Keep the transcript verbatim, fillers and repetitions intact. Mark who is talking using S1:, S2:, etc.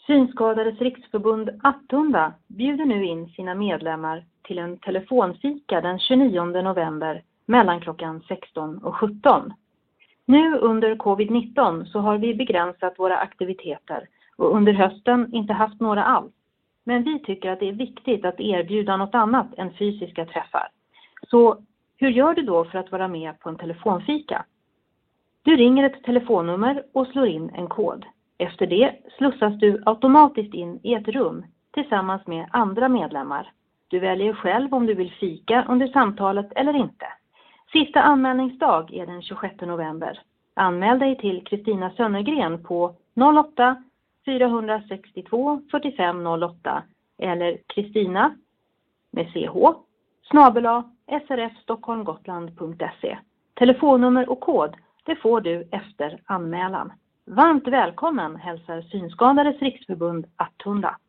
S1: Synskadades riksförbund Attunda bjuder nu in sina medlemmar till en telefonfika den tjugonionde november mellan klockan sexton och sjutton. Nu under covid nitton så har vi begränsat våra aktiviteter och under hösten inte haft några alls. Men vi tycker att det är viktigt att erbjuda något annat än fysiska träffar. Så hur gör du då för att vara med på en telefonfika? Du ringer ett telefonnummer och slår in en kod. Efter det slussas du automatiskt in i ett rum tillsammans med andra medlemmar. Du väljer själv om du vill fika under samtalet eller inte. Sista anmälningsdag är den tjugosjätte november. Anmäl dig till Kristina Sönnergren på noll åtta fyra sex två fyrtiofem noll åtta eller Kristina med ch snabel-a srfstockholmgotland punkt se. Telefonnummer och kod det får du efter anmälan. Varmt välkommen hälsar Synskadades riksförbund Attunda.